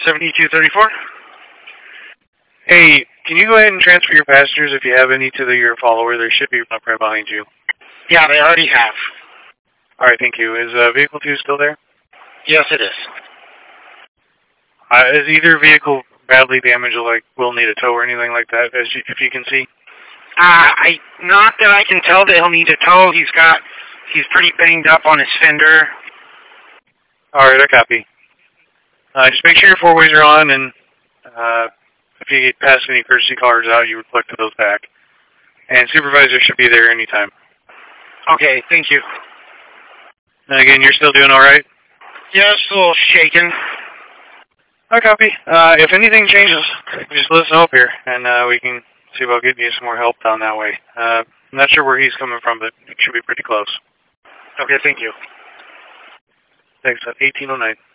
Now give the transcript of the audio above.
7234. Hey, can you go ahead and transfer your passengers if you have any to your follower? There should be one up right behind you. Yeah, they already have. All right, thank you. Is vehicle 2 still there? Yes, it is. Is either vehicle badly damaged or will need a tow or anything like that, if you can see? Not that I can tell that he'll need a tow. He's pretty banged up on his fender. All right, I copy. Just make sure your four-ways are on, and if you get past any courtesy cars out, you reflect those back. And supervisor should be there anytime. Okay, thank you. And again, you're still doing all right? Yeah, just a little shaken. I copy. If anything changes, just let us know up here, and we can see about getting you some more help down that way. I'm not sure where he's coming from, but it should be pretty close. Okay, thank you. Thanks. 1809.